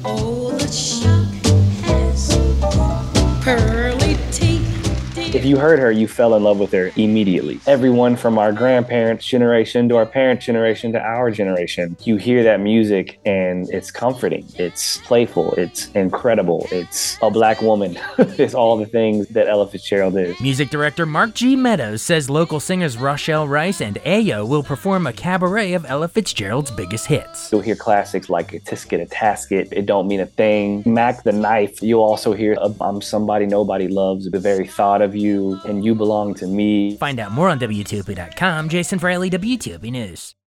Oh, the shark has pearly teeth. If you heard her, you fell in love with her immediately. Everyone from our grandparents' generation to our parents' generation to our generation, you hear that music and it's comforting, it's playful, it's incredible, it's a black woman. It's all the things that Ella Fitzgerald is. Music director Mark G. Meadows says local singers Rochelle Rice and Ayo will perform a cabaret of Ella Fitzgerald's biggest hits. You'll hear classics like A Tisket, a Tasket, It Don't Mean a Thing, Mac the Knife. You'll also hear I'm Somebody Nobody Loves, The Very Thought of You, and You Belong to Me. Find out more on WTOP.com. Jason Fraley, WTOP News.